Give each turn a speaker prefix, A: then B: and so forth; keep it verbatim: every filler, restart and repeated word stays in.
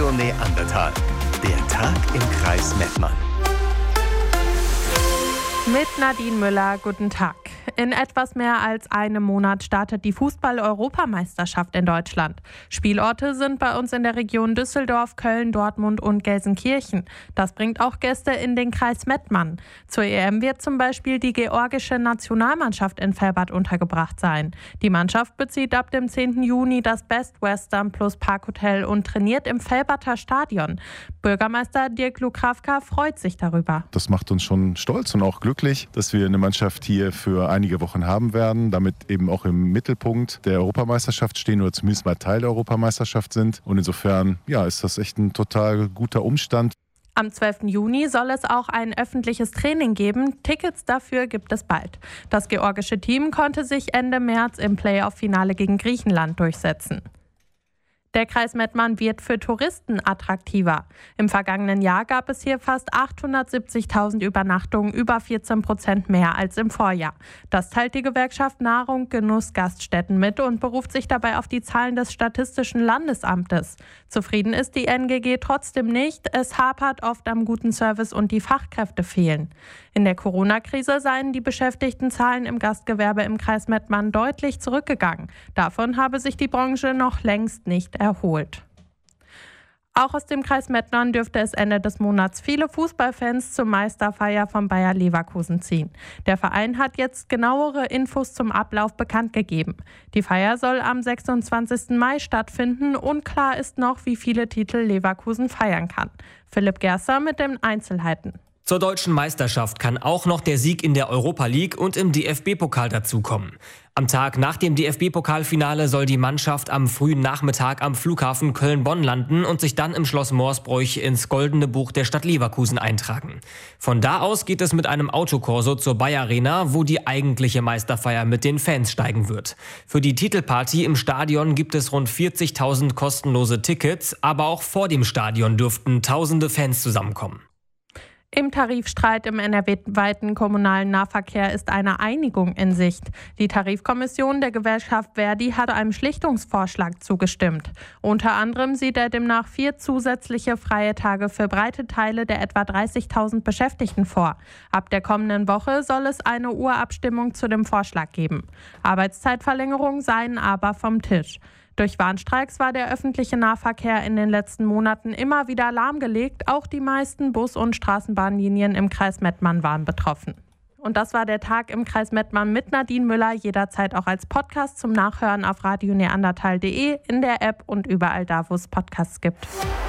A: Radio Neandertal. Der Tag im Kreis Mettmann.
B: Mit Nadine Müller, guten Tag. In etwas mehr als einem Monat startet die Fußball-Europameisterschaft in Deutschland. Spielorte sind bei uns in der Region Düsseldorf, Köln, Dortmund und Gelsenkirchen. Das bringt auch Gäste in den Kreis Mettmann. Zur E M wird zum Beispiel die georgische Nationalmannschaft in Velbert untergebracht sein. Die Mannschaft bezieht ab dem zehnten Juni das Best Western Plus Parkhotel und trainiert im Velberter Stadion. Bürgermeister Dirk Lukravka freut sich darüber.
C: Das macht uns schon stolz und auch glücklich, dass wir eine Mannschaft hier für einige Wochen haben werden, damit eben auch im Mittelpunkt der Europameisterschaft stehen oder zumindest mal Teil der Europameisterschaft sind. Und insofern ja, ist das echt ein total guter Umstand.
B: Am zwölften Juni soll es auch ein öffentliches Training geben. Tickets dafür gibt es bald. Das georgische Team konnte sich Ende März im Playoff-Finale gegen Griechenland durchsetzen. Der Kreis Mettmann wird für Touristen attraktiver. Im vergangenen Jahr gab es hier fast achthundertsiebzigtausend Übernachtungen, über vierzehn Prozent mehr als im Vorjahr. Das teilt die Gewerkschaft Nahrung, Genuss, Gaststätten mit und beruft sich dabei auf die Zahlen des Statistischen Landesamtes. Zufrieden ist die N G G trotzdem nicht. Es hapert oft am guten Service und die Fachkräfte fehlen. In der Corona-Krise seien die Beschäftigtenzahlen im Gastgewerbe im Kreis Mettmann deutlich zurückgegangen. Davon habe sich die Branche noch längst nicht erholt. Auch aus dem Kreis Mettmann dürfte es Ende des Monats viele Fußballfans zur Meisterfeier von Bayer Leverkusen ziehen. Der Verein hat jetzt genauere Infos zum Ablauf bekannt gegeben. Die Feier soll am sechsundzwanzigsten Mai stattfinden. Unklar ist noch, wie viele Titel Leverkusen feiern kann. Philipp Gerster mit den Einzelheiten.
D: Zur deutschen Meisterschaft kann auch noch der Sieg in der Europa League und im D F B-Pokal dazukommen. Am Tag nach dem D F B-Pokalfinale soll die Mannschaft am frühen Nachmittag am Flughafen Köln-Bonn landen und sich dann im Schloss Morsbroich ins Goldene Buch der Stadt Leverkusen eintragen. Von da aus geht es mit einem Autokorso zur Bayer Arena, wo die eigentliche Meisterfeier mit den Fans steigen wird. Für die Titelparty im Stadion gibt es rund vierzigtausend kostenlose Tickets, aber auch vor dem Stadion dürften tausende Fans zusammenkommen.
B: Im Tarifstreit im N R W-weiten kommunalen Nahverkehr ist eine Einigung in Sicht. Die Tarifkommission der Gewerkschaft Verdi hat einem Schlichtungsvorschlag zugestimmt. Unter anderem sieht er demnach vier zusätzliche freie Tage für breite Teile der etwa dreißigtausend Beschäftigten vor. Ab der kommenden Woche soll es eine Urabstimmung zu dem Vorschlag geben. Arbeitszeitverlängerungen seien aber vom Tisch. Durch Warnstreiks war der öffentliche Nahverkehr in den letzten Monaten immer wieder lahmgelegt. Auch die meisten Bus- und Straßenbahnlinien im Kreis Mettmann waren betroffen. Und das war der Tag im Kreis Mettmann mit Nadine Müller, jederzeit auch als Podcast zum Nachhören auf radio neandertal punkt de, in der App und überall da, wo es Podcasts gibt.